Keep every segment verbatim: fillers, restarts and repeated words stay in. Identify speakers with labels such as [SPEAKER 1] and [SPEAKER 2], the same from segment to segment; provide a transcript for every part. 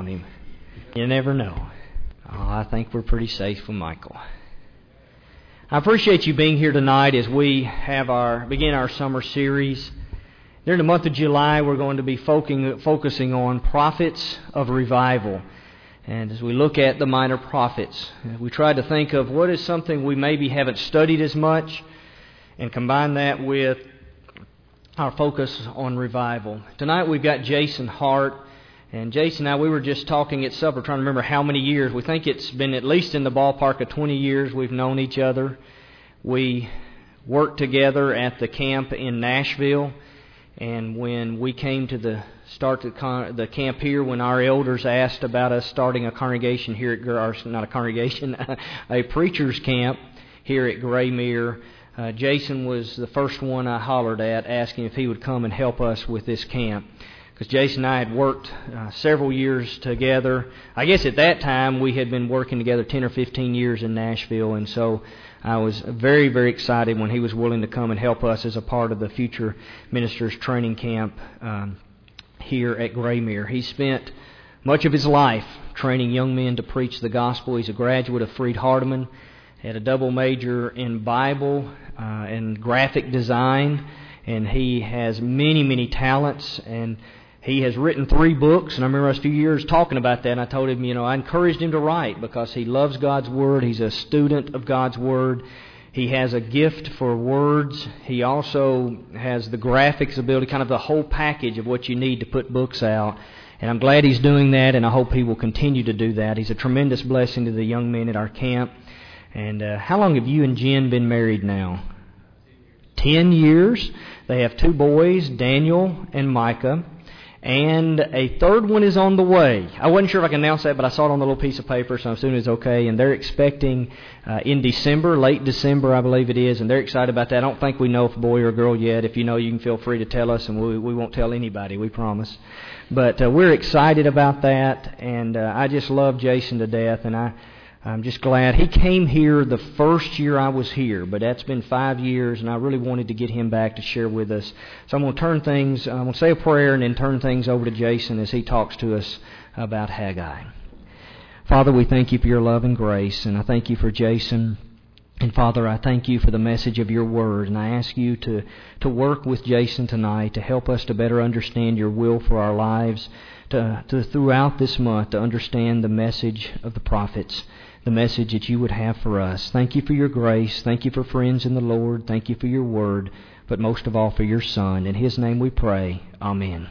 [SPEAKER 1] on him. You never know. Oh, I think we're pretty safe with Michael. I appreciate you being here tonight as we have our begin our summer series. During the month of July, we're going to be focusing, focusing on prophets of revival. And as we look at the minor prophets, we try to think of what is something we maybe haven't studied as much and combine that with our focus on revival. Tonight we've got Jason Hart. And Jason and I, we were just talking at supper, trying to remember how many years. We think it's been at least in the ballpark of twenty years we've known each other. We worked together at the camp in Nashville. And when we came to the start the, con- the camp here, when our elders asked about us starting a congregation here at, or not a congregation, a preacher's camp here at Graymere, uh, Jason was the first one I hollered at, asking if he would come and help us with this camp. Because Jason and I had worked uh, several years together. I guess at that time we had been working together ten or fifteen years in Nashville, and so I was very, very excited when he was willing to come and help us as a part of the Future Ministers Training Camp um, here at Graymere. He spent much of his life training young men to preach the gospel. He's a graduate of Freed-Hardeman, had a double major in Bible uh, and graphic design, and he has many, many talents, and he has written three books, and I remember us a few years talking about that, and I told him, you know, I encouraged him to write because he loves God's Word. He's a student of God's Word. He has a gift for words. He also has the graphics ability, kind of the whole package of what you need to put books out. And I'm glad he's doing that, and I hope he will continue to do that. He's a tremendous blessing to the young men at our camp. And uh, how long have you and Jen been married now? Ten years. They have two boys, Daniel and Micah. And a third one is on the way. I wasn't sure if I could announce that, but I saw it on the little piece of paper, so I'm assuming it's okay. And they're expecting uh, in December, late December, I believe it is, and they're excited about that. I don't think we know if a boy or a girl yet. If you know, you can feel free to tell us, and we, we won't tell anybody, we promise. But uh, we're excited about that, and uh, I just love Jason to death, and I... I'm just glad. He came here the first year I was here, but that's been five years, and I really wanted to get him back to share with us. So I'm going to turn things, I'm going to say a prayer and then turn things over to Jason as he talks to us about Haggai. Father, we thank you for your love and grace, and I thank you for Jason. And Father, I thank you for the message of your word, and I ask you to, to work with Jason tonight to help us to better understand your will for our lives, to, to throughout this month to understand the message of the prophets, the message that you would have for us. Thank you for your grace. Thank you for friends in the Lord. Thank you for your word, but most of all for your Son. In his name we pray. Amen.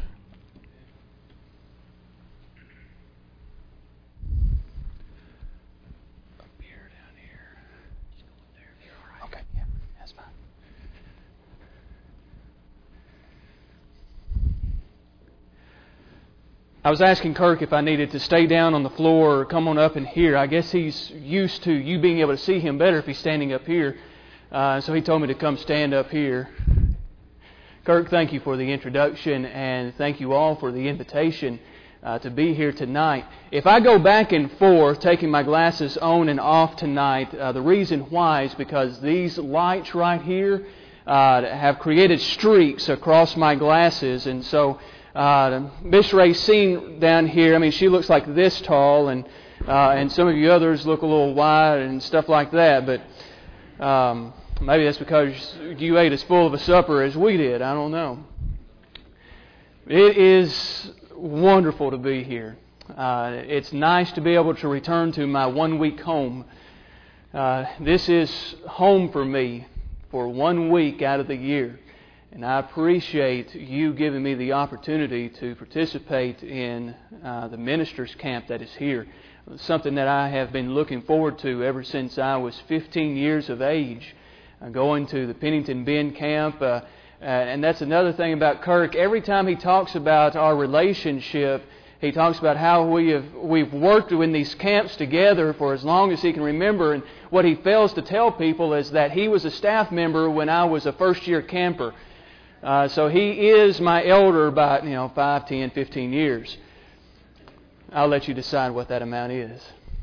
[SPEAKER 2] I was asking Kirk if I needed to stay down on the floor or come on up in here. I guess he's used to you being able to see him better if he's standing up here. Uh, so he told me to come stand up here. Kirk, thank you for the introduction, and thank you all for the invitation uh, to be here tonight. If I go back and forth, taking my glasses on and off tonight, uh, the reason why is because these lights right here uh, have created streaks across my glasses, and so... Uh, Miss Racine down here, I mean, she looks like this tall, and uh, and some of you others look a little wide and stuff like that, but um, maybe that's because you ate as full of a supper as we did. I don't know. It is wonderful to be here. Uh, it's nice to be able to return to my one-week home. Uh, this is home for me for one week out of the year. And I appreciate you giving me the opportunity to participate in uh, the ministers' camp that is here. It's something that I have been looking forward to ever since I was fifteen years of age, uh, going to the Pennington Bend camp. Uh, uh, and that's another thing about Kirk. Every time he talks about our relationship, he talks about how we have, we've worked in these camps together for as long as he can remember. And what he fails to tell people is that he was a staff member when I was a first-year camper. Uh, so he is my elder by, you know, five, ten, fifteen years. I'll let you decide what that amount is.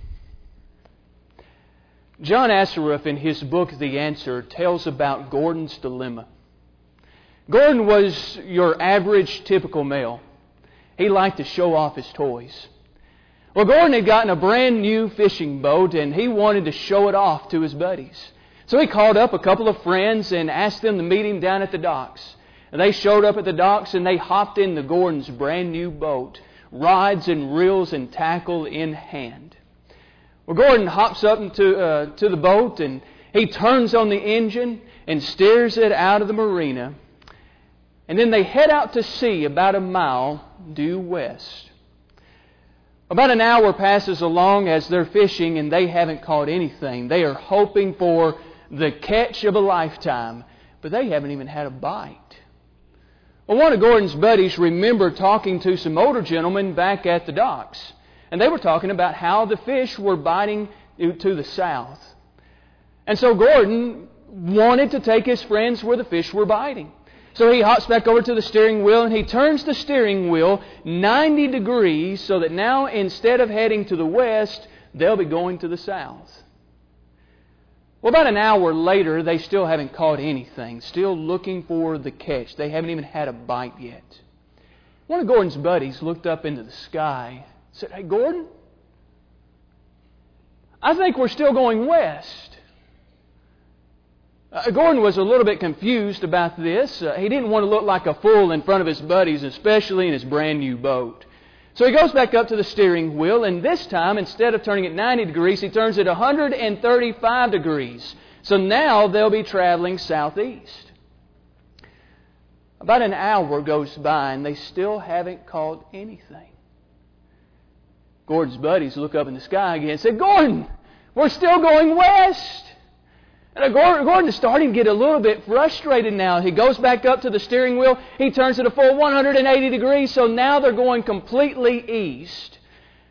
[SPEAKER 2] John Assaraf, in his book, The Answer, tells about Gordon's dilemma. Gordon was your average, typical male. He liked to show off his toys. Well, Gordon had gotten a brand new fishing boat, and he wanted to show it off to his buddies. So he called up a couple of friends and asked them to meet him down at the docks. And they showed up at the docks and they hopped into Gordon's brand new boat, rods and reels and tackle in hand. Well, Gordon hops up into, uh, to the boat and he turns on the engine and steers it out of the marina. And then they head out to sea about a mile due west. About an hour passes along as they're fishing and they haven't caught anything. They are hoping for the catch of a lifetime, but they haven't even had a bite. Well, one of Gordon's buddies remembered talking to some older gentlemen back at the docks, and they were talking about how the fish were biting to the south. And so Gordon wanted to take his friends where the fish were biting. So he hops back over to the steering wheel and he turns the steering wheel ninety degrees so that now instead of heading to the west, they'll be going to the south. Well, about an hour later, they still haven't caught anything, still looking for the catch. They haven't even had a bite yet. One of Gordon's buddies looked up into the sky and said, "Hey, Gordon, I think we're still going west." Uh, Gordon was a little bit confused about this. Uh, he didn't want to look like a fool in front of his buddies, especially in his brand new boat. So he goes back up to the steering wheel, and this time, instead of turning it ninety degrees, he turns it one hundred thirty-five degrees. So now they'll be traveling southeast. About an hour goes by, and they still haven't caught anything. Gordon's buddies look up in the sky again and say, "Gordon, we're still going west." And Gordon is starting to get a little bit frustrated now. He goes back up to the steering wheel. He turns it a full one hundred eighty degrees, so now they're going completely east.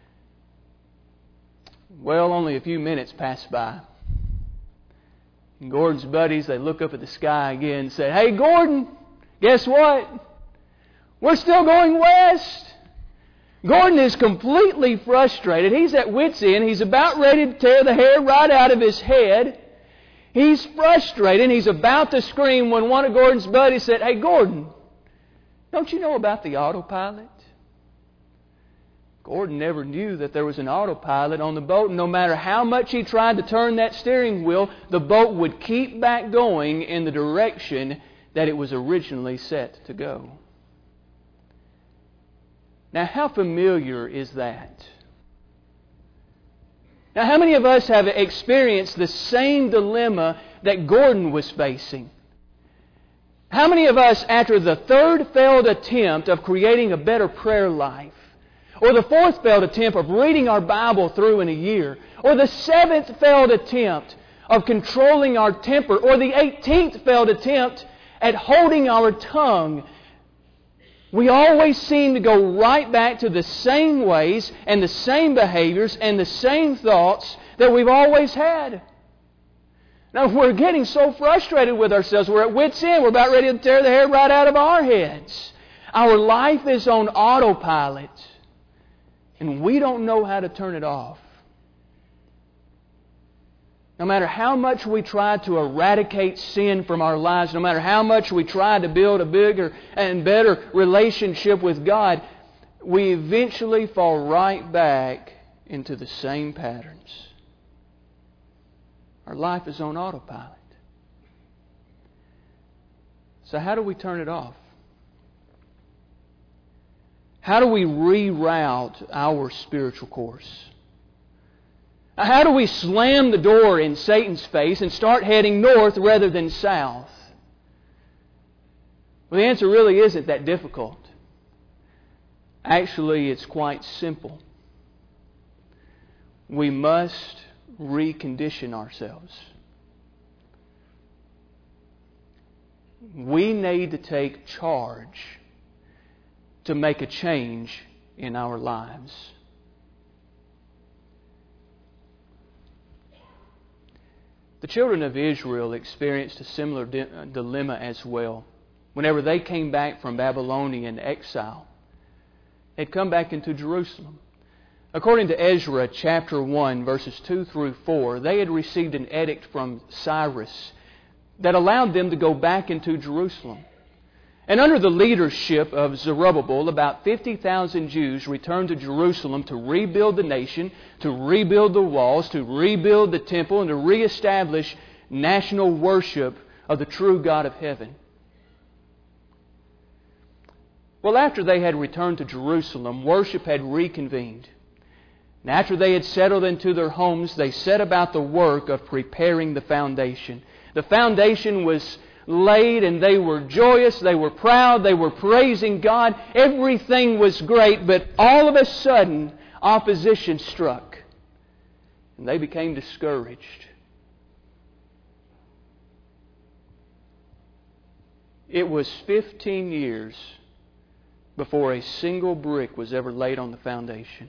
[SPEAKER 2] Well, only a few minutes pass by. And Gordon's buddies, they look up at the sky again and say, "Hey, Gordon, guess what? We're still going west." Gordon is completely frustrated. He's at wit's end. He's about ready to tear the hair right out of his head. He's frustrated. He's about to scream when one of Gordon's buddies said, "Hey, Gordon, don't you know about the autopilot?" Gordon never knew that there was an autopilot on the boat, and no matter how much he tried to turn that steering wheel, the boat would keep back going in the direction that it was originally set to go. Now, how familiar is that? Now, how many of us have experienced the same dilemma that Gordon was facing? How many of us, after the third failed attempt of creating a better prayer life, or the fourth failed attempt of reading our Bible through in a year, or the seventh failed attempt of controlling our temper, or the eighteenth failed attempt at holding our tongue, we always seem to go right back to the same ways and the same behaviors and the same thoughts that we've always had. Now, we're getting so frustrated with ourselves. We're at wit's end. We're about ready to tear the hair right out of our heads. Our life is on autopilot, and we don't know how to turn it off. No matter how much we try to eradicate sin from our lives, no matter how much we try to build a bigger and better relationship with God, we eventually fall right back into the same patterns. Our life is on autopilot. So how do we turn it off? How do we reroute our spiritual course? How do we slam the door in Satan's face and start heading north rather than south? Well, the answer really isn't that difficult. Actually, it's quite simple. We must recondition ourselves. We need to take charge to make a change in our lives. The children of Israel experienced a similar di- dilemma as well. Whenever they came back from Babylonian exile, they'd come back into Jerusalem. According to Ezra chapter one, verses two through four, they had received an edict from Cyrus that allowed them to go back into Jerusalem. And under the leadership of Zerubbabel, about fifty thousand Jews returned to Jerusalem to rebuild the nation, to rebuild the walls, to rebuild the temple, and to reestablish national worship of the true God of heaven. Well, after they had returned to Jerusalem, worship had reconvened. And after they had settled into their homes, they set about the work of preparing the foundation. The foundation was laid and they were joyous, they were proud, they were praising God. Everything was great, but all of a sudden, opposition struck. And they became discouraged. It was fifteen years before a single brick was ever laid on the foundation.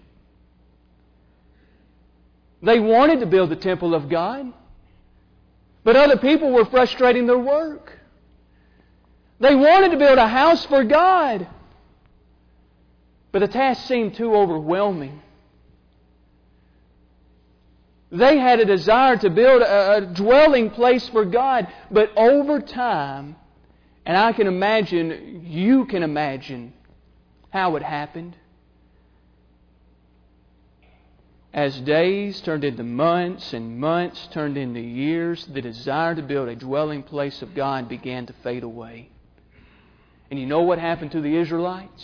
[SPEAKER 2] They wanted to build the temple of God, but other people were frustrating their work. They wanted to build a house for God, but the task seemed too overwhelming. They had a desire to build a, a dwelling place for God, but over time, and I can imagine, you can imagine how it happened. As days turned into months and months turned into years, the desire to build a dwelling place of God began to fade away. And you know what happened to the Israelites?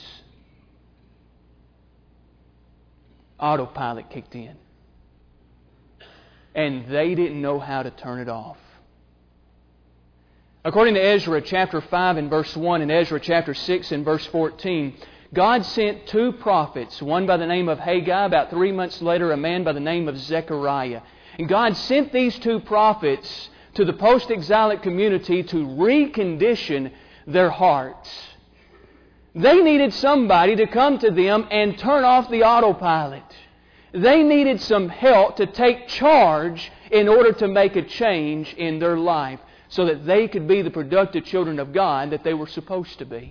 [SPEAKER 2] Autopilot kicked in. And they didn't know how to turn it off. According to Ezra chapter five and verse one and Ezra chapter six and verse fourteen, God sent two prophets, one by the name of Haggai, about three months later a man by the name of Zechariah. And God sent these two prophets to the post-exilic community to recondition their hearts. They needed somebody to come to them and turn off the autopilot. They needed some help to take charge in order to make a change in their life so that they could be the productive children of God that they were supposed to be.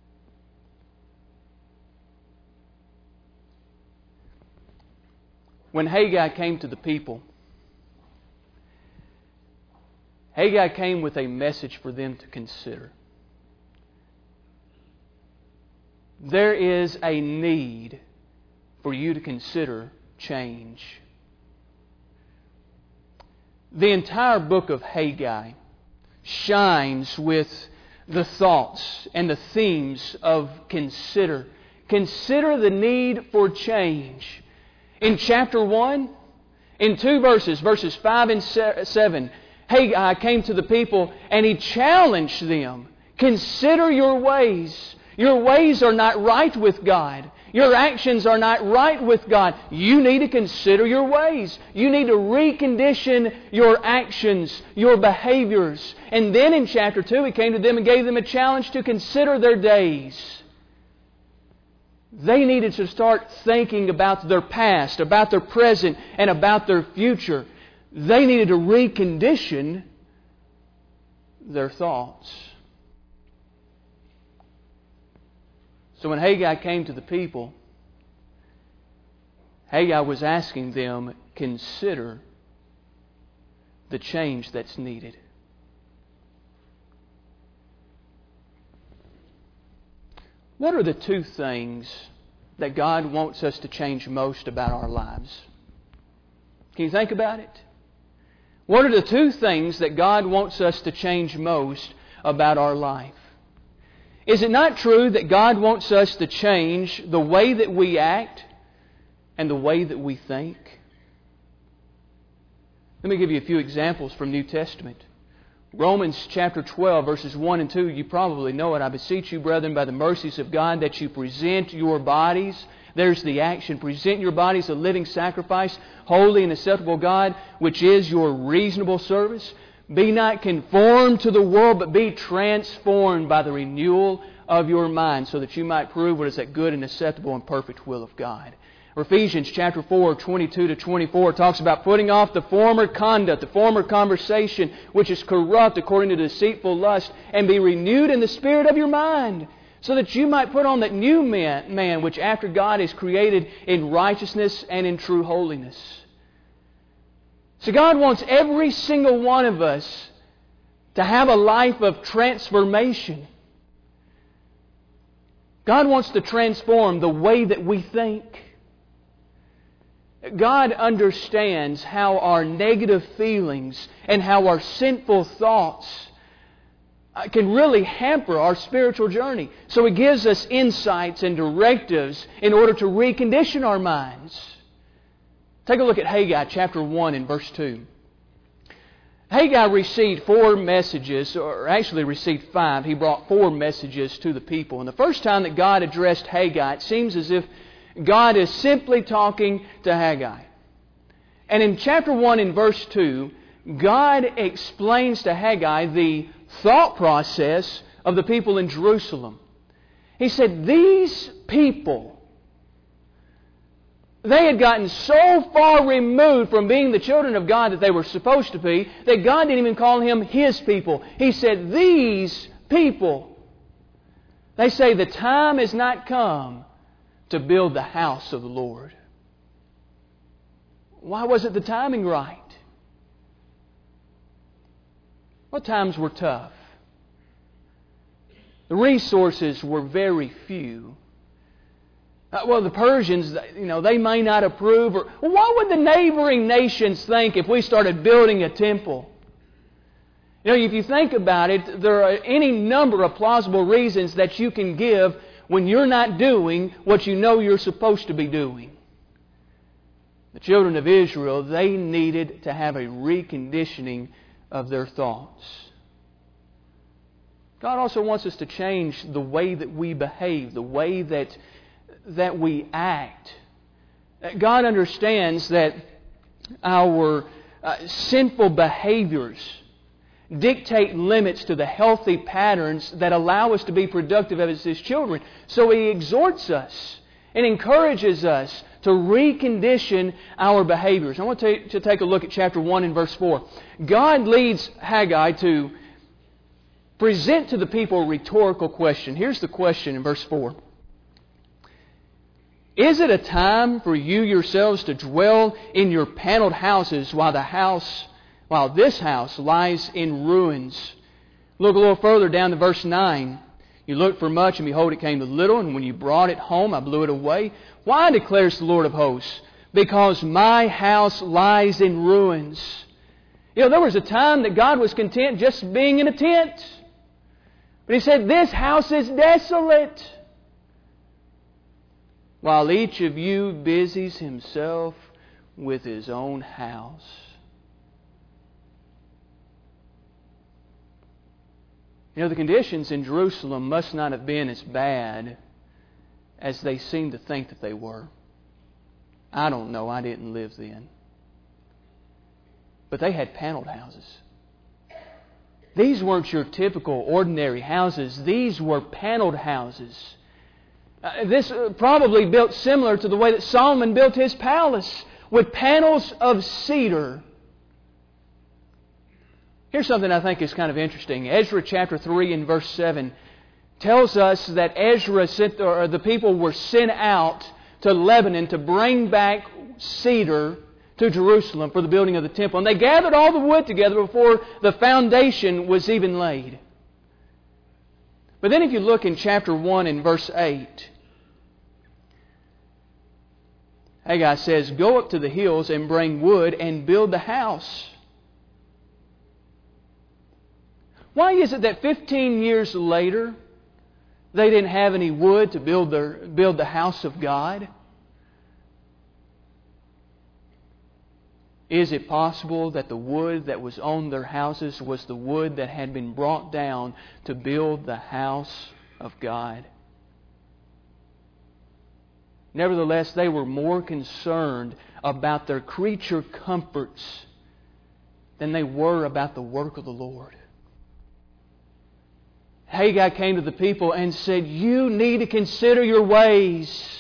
[SPEAKER 2] When Haggai came to the people, Haggai came with a message for them to consider. There is a need for you to consider change. The entire book of Haggai shines with the thoughts and the themes of consider. Consider the need for change. In chapter one, in two verses, verses five and seven, Haggai came to the people and he challenged them. Consider your ways. Your ways are not right with God. Your actions are not right with God. You need to consider your ways. You need to recondition your actions, your behaviors. And then in chapter two, He came to them and gave them a challenge to consider their days. They needed to start thinking about their past, about their present, and about their future. They needed to recondition their thoughts. So when Haggai came to the people, Haggai was asking them, consider the change that's needed. What are the two things that God wants us to change most about our lives? Can you think about it? What are the two things that God wants us to change most about our life? Is it not true that God wants us to change the way that we act and the way that we think? Let me give you a few examples from New Testament. Romans chapter twelve, verses one and two, you probably know it. I beseech you, brethren, by the mercies of God, that you present your bodies. There's the action. Present your bodies a living sacrifice, holy and acceptable God, which is your reasonable service. Be not conformed to the world, but be transformed by the renewal of your mind, so that you might prove what is that good and acceptable and perfect will of God. Ephesians chapter four, twenty-two to twenty-four talks about putting off the former conduct, the former conversation, which is corrupt according to deceitful lust, and be renewed in the spirit of your mind, so that you might put on that new man, man which after God is created in righteousness and in true holiness. So God wants every single one of us to have a life of transformation. God wants to transform the way that we think. God understands how our negative feelings and how our sinful thoughts can really hamper our spiritual journey. So He gives us insights and directives in order to recondition our minds. Take a look at Haggai chapter one and verse two. Haggai received four messages, or actually received five. He brought four messages to the people. And the first time that God addressed Haggai, it seems as if God is simply talking to Haggai. And in chapter one and verse two, God explains to Haggai the thought process of the people in Jerusalem. He said, these people, they had gotten so far removed from being the children of God that they were supposed to be, that God didn't even call them His people. He said, these people, they say the time has not come to build the house of the Lord. Why wasn't the timing right? Well, times were tough. The resources were very few. Uh, well, the Persians, you know, they may not approve. Or well, what would the neighboring nations think if we started building a temple? You know, if you think about it, there are any number of plausible reasons that you can give when you're not doing what you know you're supposed to be doing. The children of Israel, they needed to have a reconditioning of their thoughts. God also wants us to change the way that we behave, the way that that we act. God understands that our uh, sinful behaviors dictate limits to the healthy patterns that allow us to be productive as His children. So He exhorts us and encourages us to recondition our behaviors. I want to, to take a look at chapter one and verse four. God leads Haggai to present to the people a rhetorical question. Here's the question in verse four. Is it a time for you yourselves to dwell in your paneled houses while the house, while this house lies in ruins? Look a little further down to verse nine. You looked for much, and behold, it came to little, and when you brought it home, I blew it away. Why, declares the Lord of hosts? Because my house lies in ruins. You know, there was a time that God was content just being in a tent. But He said, this house is desolate. While each of you busies himself with his own house. You know, the conditions in Jerusalem must not have been as bad as they seem to think that they were. I don't know. I didn't live then. But they had paneled houses. These weren't your typical ordinary houses. These were paneled houses. Uh, this uh, probably built similar to the way that Solomon built his palace, with panels of cedar. Here's something I think is kind of interesting. Ezra chapter three and verse seven tells us that Ezra sent, or the people were sent out to Lebanon to bring back cedar to Jerusalem for the building of the temple. And they gathered all the wood together before the foundation was even laid. But then if you look in chapter one and verse eight, Haggai says, go up to the hills and bring wood and build the house. Why is it that fifteen years later they didn't have any wood to build their build the house of God? Is it possible that the wood that was on their houses was the wood that had been brought down to build the house of God? Nevertheless, they were more concerned about their creature comforts than they were about the work of the Lord. Haggai came to the people and said, you need to consider your ways.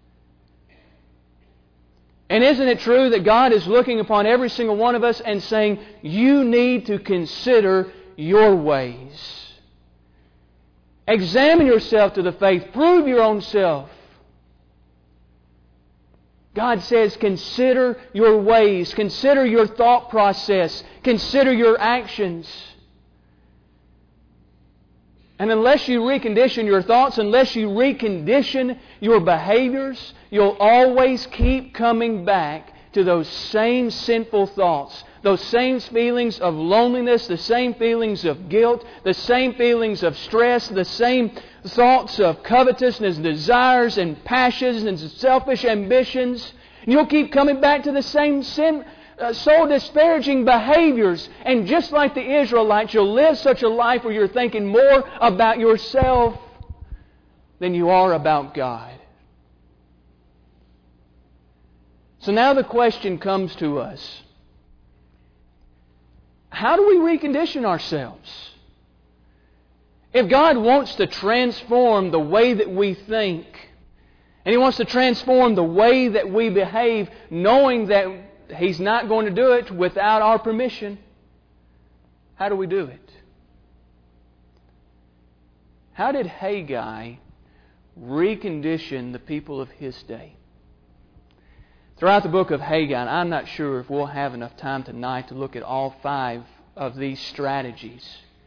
[SPEAKER 2] And isn't it true that God is looking upon every single one of us and saying, you need to consider your ways. Examine yourself to the faith. Prove your own self. God says, consider your ways. Consider your thought process. Consider your actions. And unless you recondition your thoughts, unless you recondition your behaviors, you'll always keep coming back to those same sinful thoughts, those same feelings of loneliness, the same feelings of guilt, the same feelings of stress, the same thoughts of covetousness, desires and passions and selfish ambitions. And you'll keep coming back to the same sin, uh, soul-disparaging behaviors. And just like the Israelites, you'll live such a life where you're thinking more about yourself than you are about God. So now the question comes to us. How do we recondition ourselves? If God wants to transform the way that we think, and He wants to transform the way that we behave, knowing that He's not going to do it without our permission, how do we do it? How did Haggai recondition the people of his day? Throughout the book of Haggai, and I'm not sure if we'll have enough time tonight to look at all five of these strategies.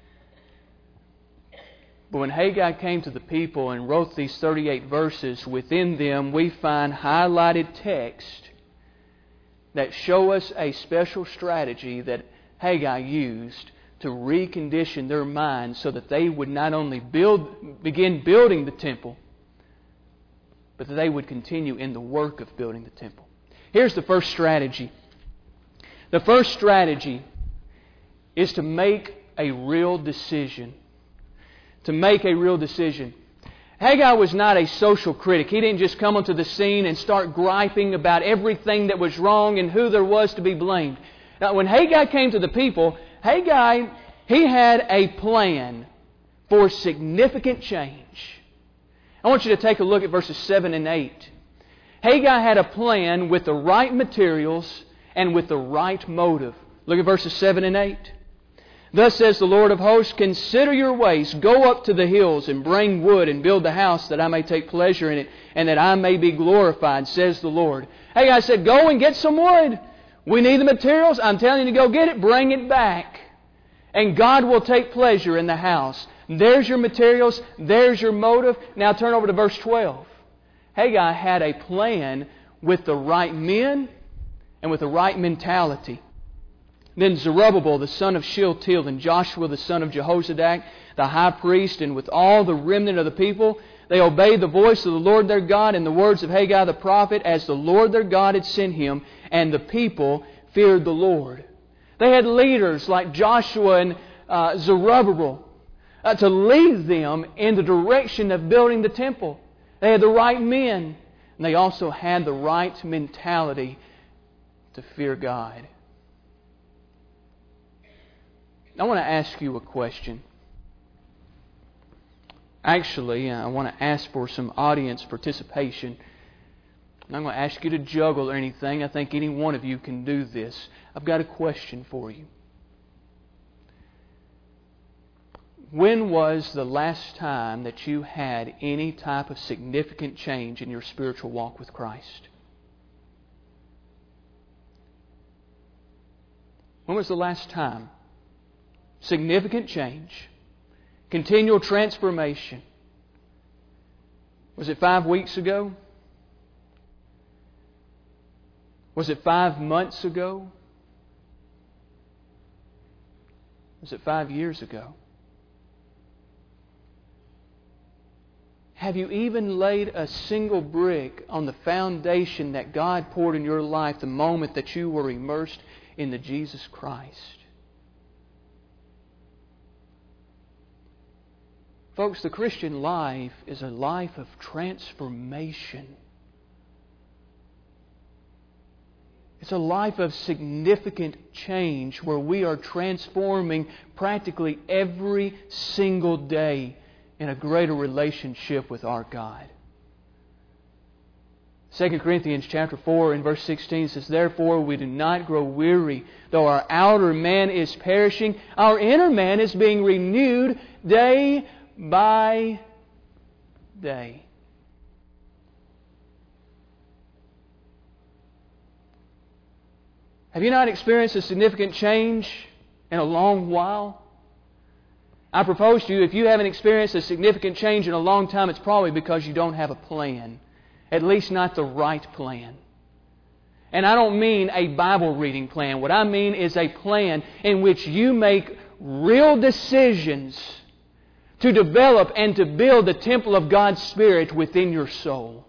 [SPEAKER 2] But when Haggai came to the people and wrote these thirty-eight verses, within them we find highlighted text that show us a special strategy that Haggai used to recondition their minds so that they would not only build, begin building the temple, but that they would continue in the work of building the temple. Here's the first strategy. The first strategy is to make a real decision. To make a real decision. Haggai was not a social critic. He didn't just come onto the scene and start griping about everything that was wrong and who there was to be blamed. Now, when Haggai came to the people, Haggai, he had a plan for significant change. I want you to take a look at verses seven and eight. Haggai had a plan with the right materials and with the right motive. Look at verses seven and eight. Thus says the Lord of hosts, consider your ways, go up to the hills and bring wood and build the house that I may take pleasure in it and that I may be glorified, says the Lord. Haggai said, go and get some wood. We need the materials. I'm telling you to go get it. Bring it back. And God will take pleasure in the house. There's your materials. There's your motive. Now turn over to verse twelve. Haggai had a plan with the right men and with the right mentality. Then Zerubbabel, the son of Shealtiel, and Joshua, the son of Jehozadak, the high priest, and with all the remnant of the people, they obeyed the voice of the Lord their God and the words of Haggai the prophet, as the Lord their God had sent him, and the people feared the Lord. They had leaders like Joshua and uh, Zerubbabel uh, to lead them in the direction of building the temple. They had the right men, and they also had the right mentality to fear God. I want to ask you a question. Actually, I want to ask for some audience participation. I'm not going to ask you to juggle or anything. I think any one of you can do this. I've got a question for you. When was the last time that you had any type of significant change in your spiritual walk with Christ? When was the last time? Significant change. Continual transformation. Was it five weeks ago? Was it five months ago? Was it five years ago? Have you even laid a single brick on the foundation that God poured in your life the moment that you were immersed in the Jesus Christ? Folks, the Christian life is a life of transformation. It's a life of significant change where we are transforming practically every single day in a greater relationship with our God. Second Corinthians chapter four and verse sixteen says, therefore we do not grow weary, though our outer man is perishing, our inner man is being renewed day by day. Have you not experienced a significant change in a long while? I propose to you, if you haven't experienced a significant change in a long time, it's probably because you don't have a plan. At least not the right plan. And I don't mean a Bible reading plan. What I mean is a plan in which you make real decisions to develop and to build the temple of God's Spirit within your soul.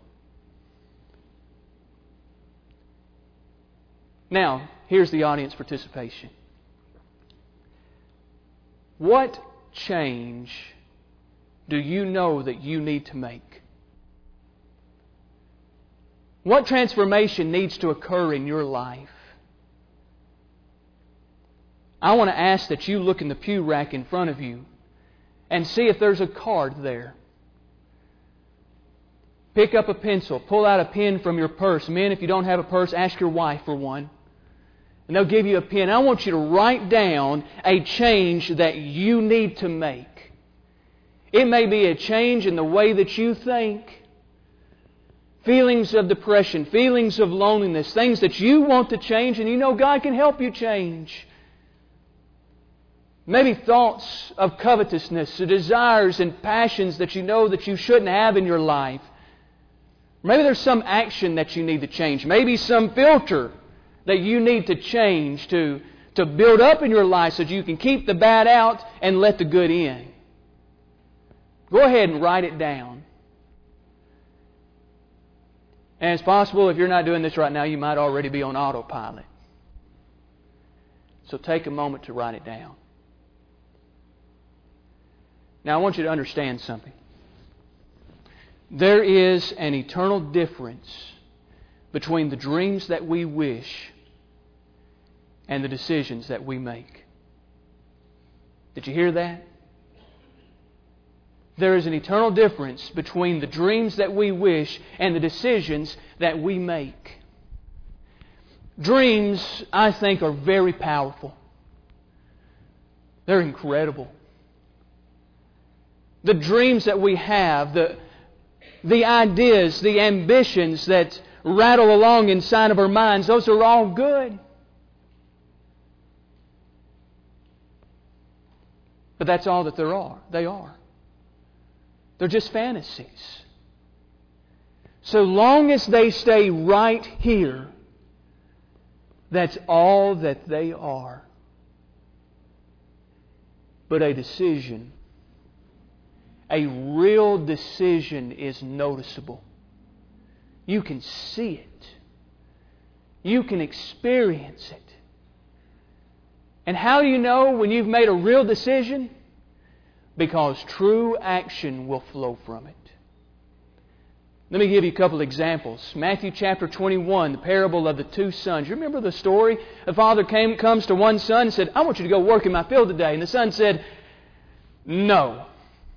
[SPEAKER 2] Now, here's the audience participation. What change do you know that you need to make? What transformation needs to occur in your life? I want to ask that you look in the pew rack in front of you and see if there's a card there. Pick up a pencil. Pull out a pen from your purse. Men, if you don't have a purse, ask your wife for one. And they'll give you a pen. I want you to write down a change that you need to make. It may be a change in the way that you think. Feelings of depression, feelings of loneliness, things that you want to change and you know God can help you change. Maybe thoughts of covetousness, desires and passions that you know that you shouldn't have in your life. Maybe there's some action that you need to change. Maybe some filter that you need to change to, to build up in your life so that you can keep the bad out and let the good in. Go ahead and write it down. And it's possible if you're not doing this right now, you might already be on autopilot. So take a moment to write it down. Now I want you to understand something. There is an eternal difference between the dreams that we wish and the decisions that we make. Did you hear that? There is an eternal difference between the dreams that we wish and the decisions that we make. Dreams, I think, are very powerful. They're incredible. The dreams that we have, the, the ideas, the ambitions that rattle along inside of our minds, those are all good. But that's all that there are. They are. They're just fantasies. So long as they stay right here, that's all that they are. But a decision, a real decision is noticeable. You can see it. You can experience it. And how do you know when you've made a real decision? Because true action will flow from it. Let me give you a couple examples. Matthew chapter twenty-one, the parable of the two sons. You remember the story? The father came, comes to one son and said, I want you to go work in my field today. And the son said, no.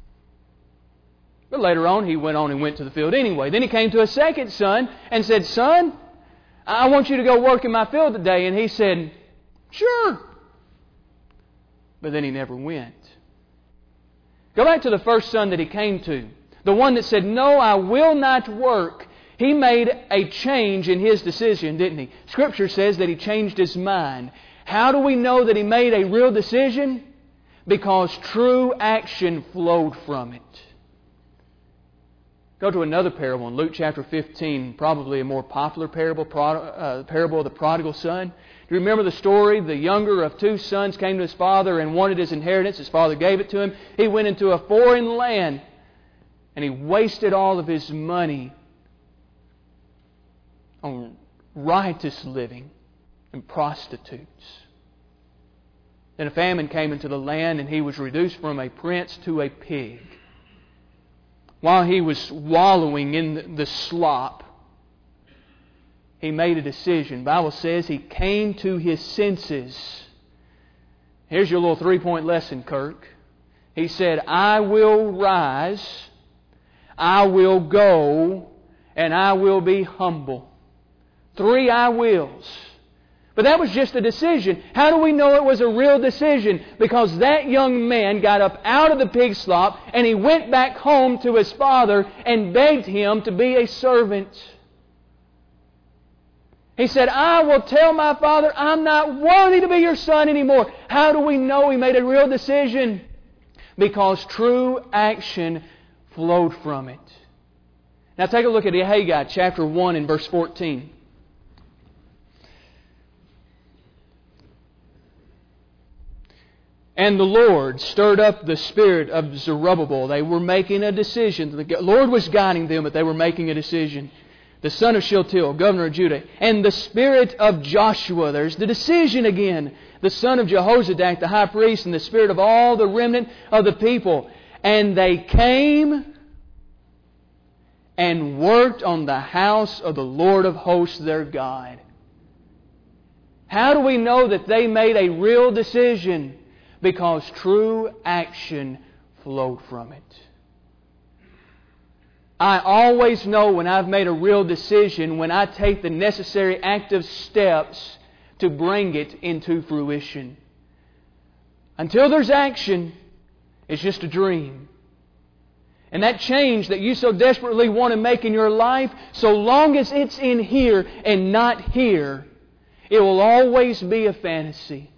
[SPEAKER 2] But later on, he went on and went to the field anyway. Then he came to a second son and said, son, I want you to go work in my field today. And he said, sure. But then he never went. Go back to the first son that he came to. The one that said, no, I will not work. He made a change in his decision, didn't he? Scripture says that he changed his mind. How do we know that he made a real decision? Because true action flowed from it. Go to another parable in Luke chapter fifteen, probably a more popular parable, uh, parable of the prodigal son. Do you remember the story? The younger of two sons came to his father and wanted his inheritance. His father gave it to him. He went into a foreign land and he wasted all of his money on riotous living and prostitutes. Then a famine came into the land and he was reduced from a prince to a pig. While he was wallowing in the slop, he made a decision. The Bible says he came to his senses. Here's your little three-point lesson, Kirk. He said, I will rise, I will go, and I will be humble. Three I wills. But that was just a decision. How do we know it was a real decision? Because that young man got up out of the pig slop and he went back home to his father and begged him to be a servant. He said, I will tell my father I'm not worthy to be your son anymore. How do we know he made a real decision? because true action flowed from it. Now take a look at Haggai chapter one and verse fourteen. And the Lord stirred up the spirit of Zerubbabel. They were making a decision. The Lord was guiding them, but they were making a decision. The son of Shealtiel, governor of Judah. And the spirit of Joshua. There's the decision again. The son of Jehozadak, the high priest, and the spirit of all the remnant of the people. And they came and worked on the house of the Lord of hosts their God. How do we know that they made a real decision? Because true action flowed from it. I always know when I've made a real decision when I take the necessary active steps to bring it into fruition. Until there's action, it's just a dream. And that change that you so desperately want to make in your life, so long as it's in here and not here, it will always be a fantasy.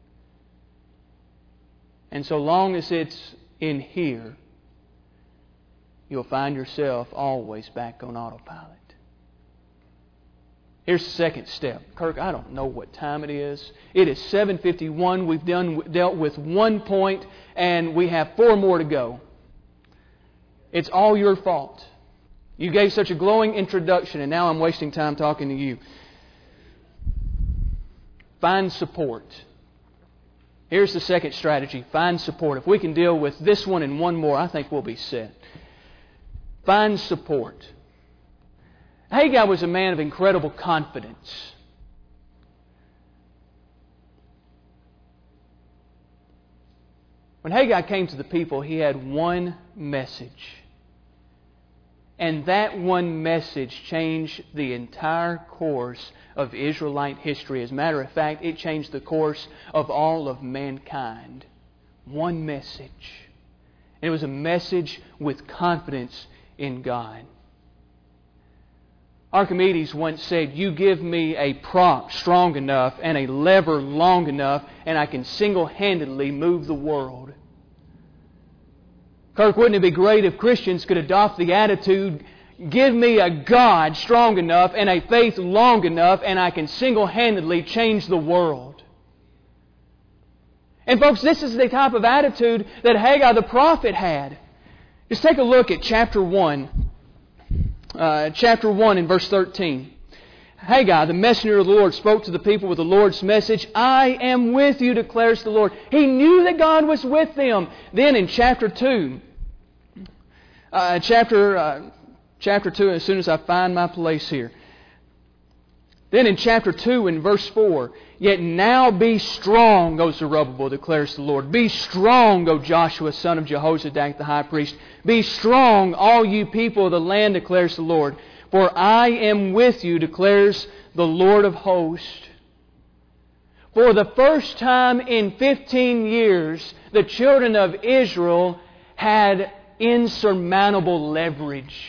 [SPEAKER 2] And so long as it's in here, you'll find yourself always back on autopilot. Here's the second step. Kirk, I don't know what time it is. It is seven fifty-one. We've done dealt with one point, and we have four more to go. It's all your fault. You gave such a glowing introduction, and now I'm wasting time talking to you. Find support. Here's the second strategy. Find support. If we can deal with this one and one more, I think we'll be set. Find support. Haggai was a man of incredible confidence. When Haggai came to the people, he had one message. And that one message changed the entire course of Israelite history. As a matter of fact, it changed the course of all of mankind. One message. And it was a message with confidence in God. Archimedes once said, "You give me a prop strong enough and a lever long enough, and I can single-handedly move the world." Kirk, wouldn't it be great if Christians could adopt the attitude, give me a God strong enough and a faith long enough, and I can single-handedly change the world? And folks, this is the type of attitude that Haggai the prophet had. Just take a look at chapter one. Uh, chapter one and verse thirteen. Haggai, the messenger of the Lord, spoke to the people with the Lord's message. "I am with you," declares the Lord. He knew that God was with them. Then in chapter two, uh, chapter uh, chapter two, as soon as I find my place here. Then in chapter two and verse four, "Yet now be strong, O Zerubbabel, declares the Lord. Be strong, O Joshua, son of Jehozadak, the high priest. Be strong, all you people of the land, declares the Lord. For I am with you, declares the Lord of hosts." For the first time in fifteen years, the children of Israel had insurmountable leverage.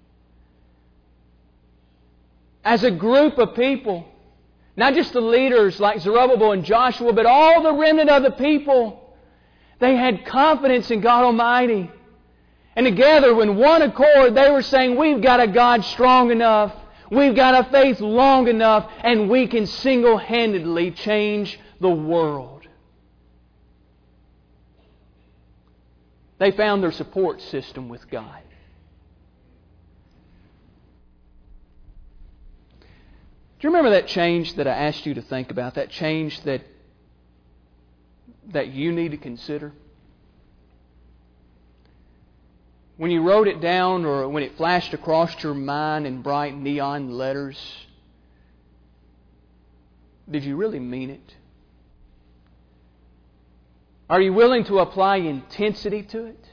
[SPEAKER 2] As a group of people, not just the leaders like Zerubbabel and Joshua, but all the remnant of the people, they had confidence in God Almighty. And together, in one accord, they were saying, we've got a God strong enough, we've got a faith long enough, and we can single-handedly change the world. They found their support system with God. Do you remember that change that I asked you to think about? That change that, that you need to consider? When you wrote it down or when it flashed across your mind in bright neon letters, did you really mean it? Are you willing to apply intensity to it?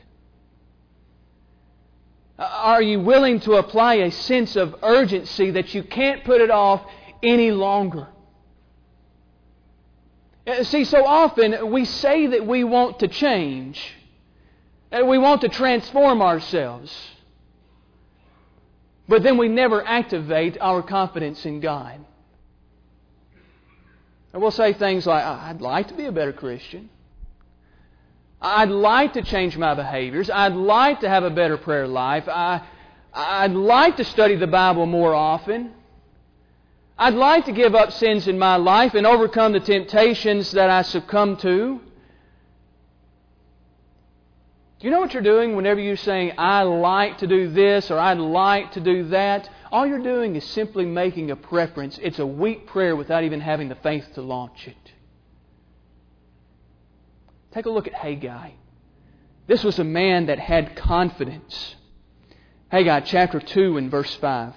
[SPEAKER 2] Are you willing to apply a sense of urgency that you can't put it off any longer? See, so often we say that we want to change, that we want to transform ourselves, but then we never activate our confidence in God. And we'll say things like, "I'd like to be a better Christian. I'd like to change my behaviors. I'd like to have a better prayer life. I, I'd like to study the Bible more often. I'd like to give up sins in my life and overcome the temptations that I succumb to. Do you know what you're doing whenever you're saying, I like to do this or I'd like to do that? All you're doing is simply making a preference. It's a weak prayer without even having the faith to launch it. Take a look at Haggai. This was a man that had confidence. Haggai chapter two and verse five.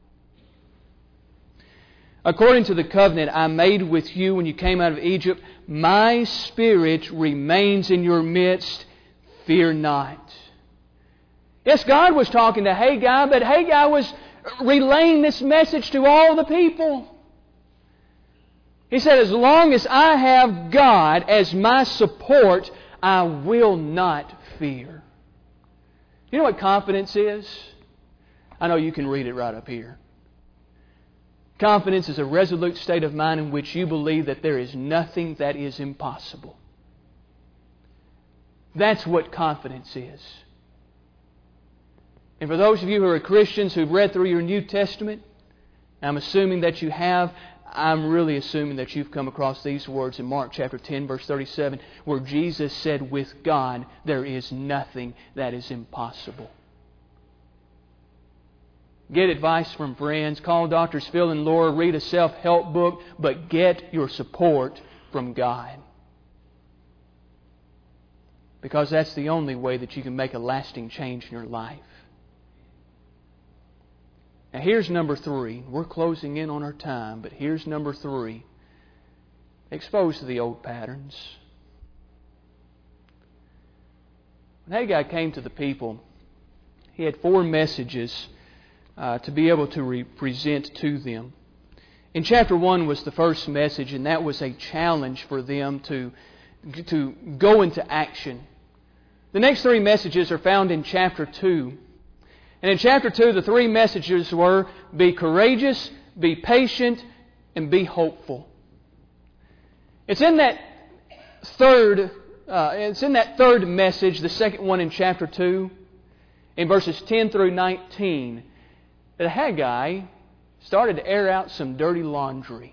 [SPEAKER 2] According to the covenant I made with you when you came out of Egypt, my Spirit remains in your midst. Fear not. Yes, God was talking to Haggai, but Haggai was relaying this message to all the people. He said, as long as I have God as my support, I will not fear. You know what confidence is? I know you can read it right up here. Confidence is a resolute state of mind in which you believe that there is nothing that is impossible. That's what confidence is. And for those of you who are Christians who've read through your New Testament, I'm assuming that you have, I'm really assuming that you've come across these words in Mark chapter ten, verse thirty-seven, where Jesus said, with God there is nothing that is impossible. Get advice from friends, call Doctors Phil and Laura, read a self-help book, but get your support from God. Because that's the only way that you can make a lasting change in your life. Now here's number three. We're closing in on our time, but here's number three. Exposed to the old patterns. When Haggai came to the people, he had four messages uh, to be able to re- present to them. In chapter one was the first message, and that was a challenge for them to, to go into action. The next three messages are found in chapter two. And in chapter two, the three messages were, be courageous, be patient, and be hopeful. It's in that third, uh, it's in that third message, the second one in chapter two, in verses ten through nineteen, that Haggai started to air out some dirty laundry.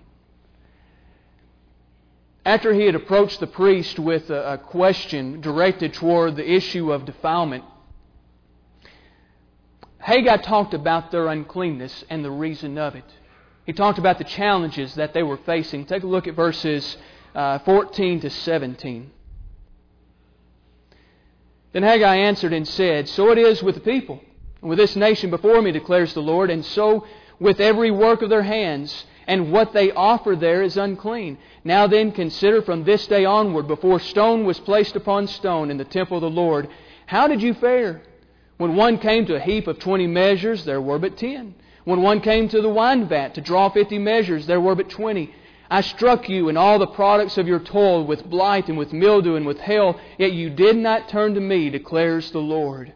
[SPEAKER 2] After he had approached the priest with a, a question directed toward the issue of defilement, Haggai talked about their uncleanness and the reason of it. He talked about the challenges that they were facing. Take a look at verses uh, fourteen to seventeen. Then Haggai answered and said, so it is with the people, and with this nation before me, declares the Lord, and so with every work of their hands, and what they offer there is unclean. Now then, consider from this day onward, before stone was placed upon stone in the temple of the Lord, how did you fare? When one came to a heap of twenty measures, there were but ten. When one came to the wine vat to draw fifty measures, there were but twenty. I struck you and all the products of your toil with blight and with mildew and with hail, yet you did not turn to me, declares the Lord.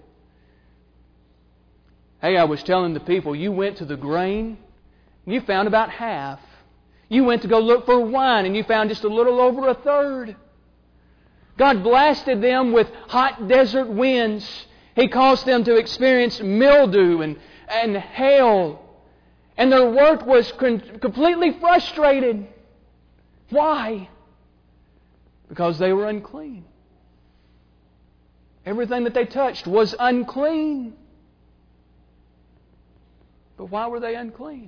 [SPEAKER 2] Hey, I was telling the people, you went to the grain, and you found about half. You went to go look for wine, and you found just a little over a third. God blasted them with hot desert winds. He caused them to experience mildew and, and hail. And their work was con- completely frustrated. Why? Because they were unclean. Everything that they touched was unclean. But why were they unclean?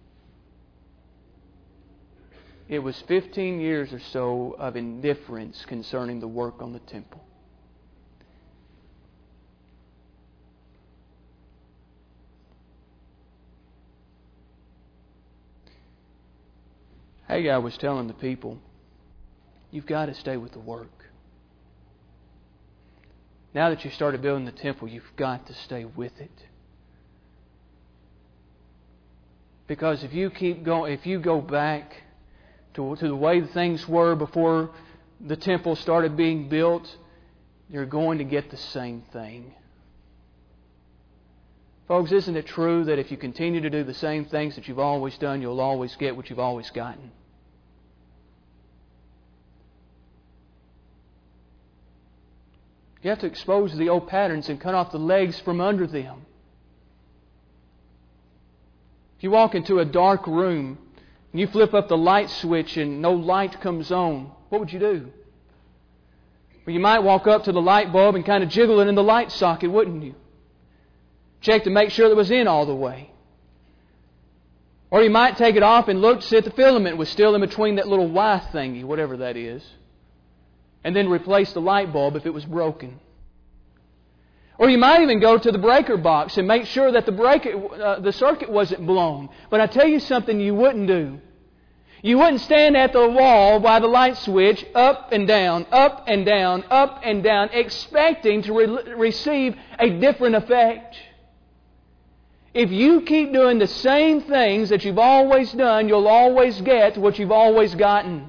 [SPEAKER 2] It was fifteen years or so of indifference concerning the work on the temple. Haggai was telling the people, you've got to stay with the work. Now that you started building the temple, you've got to stay with it. Because if you keep going, if you go back to, to the way things were before the temple started being built, you're going to get the same thing. Folks, isn't it true that if you continue to do the same things that you've always done, you'll always get what you've always gotten? You have to expose the old patterns and cut off the legs from under them. If you walk into a dark room and you flip up the light switch and no light comes on, what would you do? Well, you might walk up to the light bulb and kind of jiggle it in the light socket, wouldn't you? Check to make sure that it was in all the way. Or you might take it off and look to see if the filament was still in between that little Y thingy, whatever that is, and then replace the light bulb if it was broken. Or you might even go to the breaker box and make sure that the breaker, uh, the circuit wasn't blown. But I tell you something you wouldn't do. You wouldn't stand at the wall by the light switch, up and down, up and down, up and down, expecting to re- receive a different effect. If you keep doing the same things that you've always done, you'll always get what you've always gotten.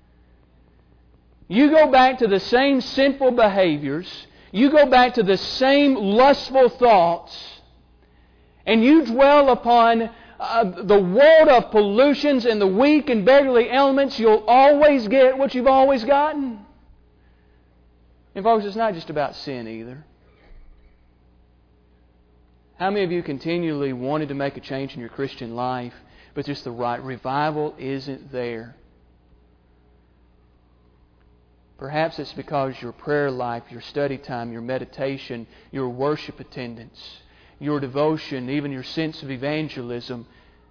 [SPEAKER 2] You go back to the same sinful behaviors, you go back to the same lustful thoughts, and you dwell upon uh, the world of pollutions and the weak and beggarly elements, you'll always get what you've always gotten. And folks, it's not just about sin either. How many of you continually wanted to make a change in your Christian life, but just the right revival isn't there? Perhaps it's because your prayer life, your study time, your meditation, your worship attendance, your devotion, even your sense of evangelism,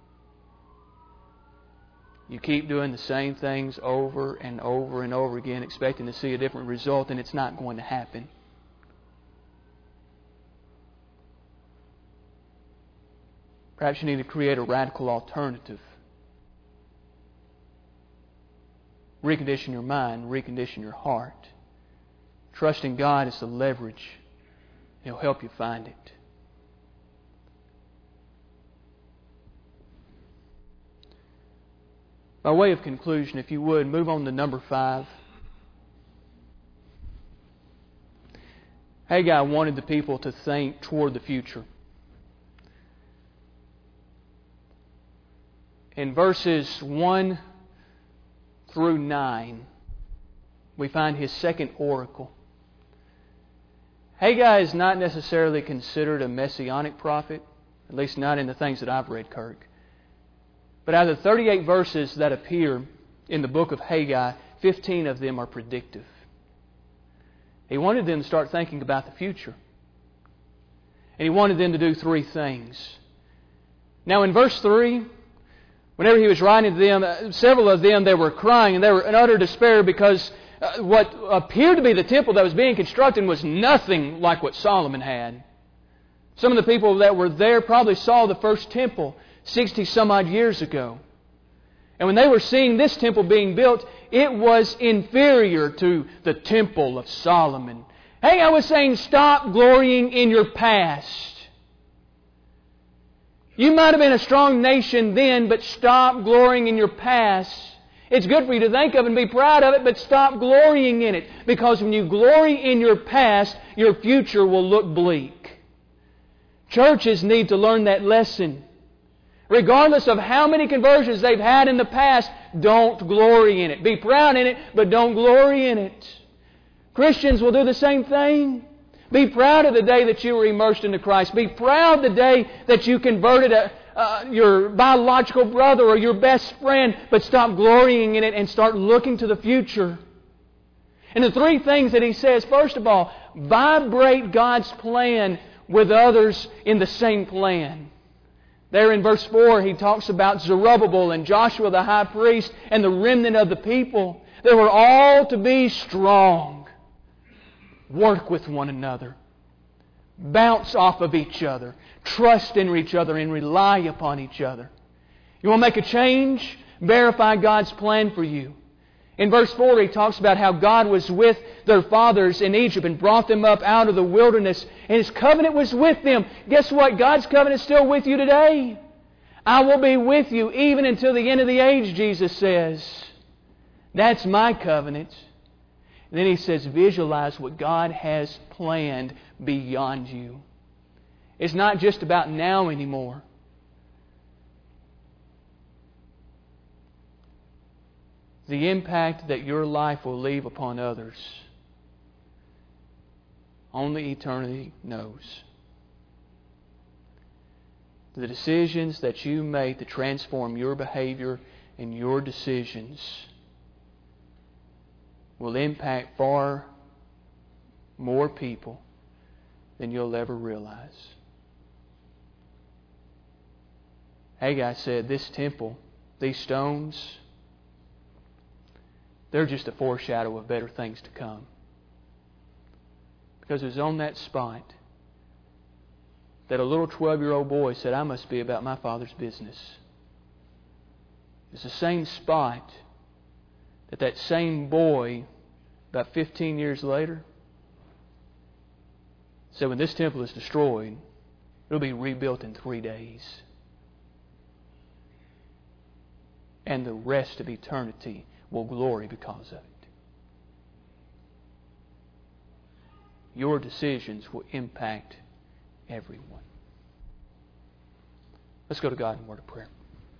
[SPEAKER 2] you keep doing the same things over and over and over again, expecting to see a different result, and it's not going to happen. Perhaps you need to create a radical alternative. Recondition your mind, recondition your heart. Trusting God is the leverage. He'll help you find it. By way of conclusion, if you would, move on to number five. Haggai wanted the people to think toward the future. In verses one through nine, we find his second oracle. Haggai is not necessarily considered a messianic prophet, at least not in the things that I've read, Kirk. But out of the thirty-eight verses that appear in the book of Haggai, fifteen of them are predictive. He wanted them to start thinking about the future. And he wanted them to do three things. Now in verse three, whenever he was writing to them, several of them, they were crying and they were in utter despair because uh, what appeared to be the temple that was being constructed was nothing like what Solomon had. Some of the people that were there probably saw the first temple sixty some odd years ago. And when they were seeing this temple being built, it was inferior to the temple of Solomon. Hey, I was saying stop glorying in your past. You might have been a strong nation then, but stop glorying in your past. It's good for you to think of and be proud of it, but stop glorying in it. Because when you glory in your past, your future will look bleak. Churches need to learn that lesson. Regardless of how many conversions they've had in the past, don't glory in it. Be proud in it, but don't glory in it. Christians will do the same thing. Be proud of the day that you were immersed into Christ. Be proud the day that you converted a, uh, your biological brother or your best friend, but stop glorying in it and start looking to the future. And the three things that he says, first of all, vibrate God's plan with others in the same plan. There in verse four, he talks about Zerubbabel and Joshua the high priest and the remnant of the people. They were all to be strong. Work with one another. Bounce off of each other. Trust in each other and rely upon each other. You want to make a change? Verify God's plan for you. In verse four, he talks about how God was with their fathers in Egypt and brought them up out of the wilderness. And His covenant was with them. Guess what? God's covenant is still with you today. I will be with you even until the end of the age, Jesus says. That's my covenant. And then He says, visualize what God has planned beyond you. It's not just about now anymore. The impact that your life will leave upon others Only eternity knows. The decisions that you make to transform your behavior and your decisions will impact far more people than you'll ever realize. Haggai said, this temple, these stones, they're just a foreshadow of better things to come. Because it was on that spot that a little twelve-year-old boy said, I must be about my Father's business. It's the same spot that that same boy, about fifteen years later, said, when this temple is destroyed, it'll be rebuilt in three days. And the rest of eternity will glory because of it. Your decisions will impact everyone. Let's go to God in a word of prayer.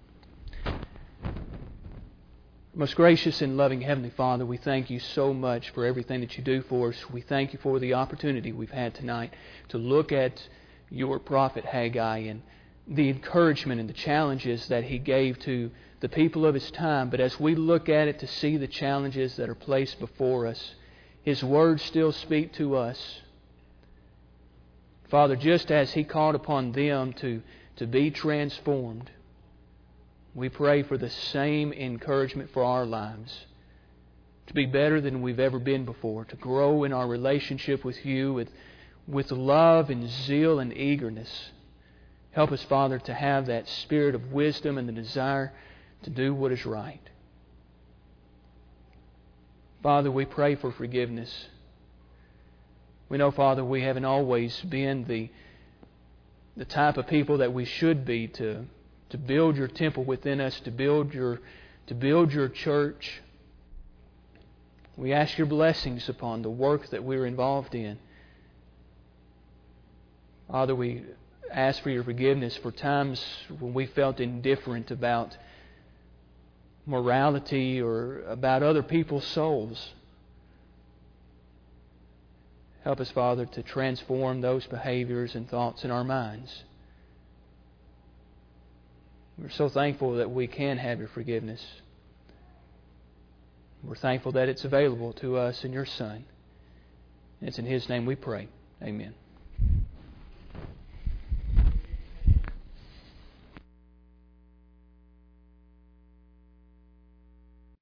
[SPEAKER 2] Most gracious and loving Heavenly Father, we thank You so much for everything that You do for us. We thank You for the opportunity we've had tonight to look at Your prophet Haggai and the encouragement and the challenges that he gave to the people of his time. But as we look at it to see the challenges that are placed before us, His words still speak to us. Father, just as He called upon them to, to be transformed, we pray for the same encouragement for our lives. To be better than we've ever been before. To grow in our relationship with You with, with love and zeal and eagerness. Help us, Father, to have that spirit of wisdom and the desire to do what is right. Father, we pray for forgiveness. We know, Father, we haven't always been the, the type of people that we should be to, to build Your temple within us, to build your, to build Your church. We ask Your blessings upon the work that we're involved in. Father, we ask for Your forgiveness for times when we felt indifferent about morality or about other people's souls. Help us, Father, to transform those behaviors and thoughts in our minds. We're so thankful that we can have Your forgiveness. We're thankful that it's available to us in Your Son. And it's in His name we pray. Amen.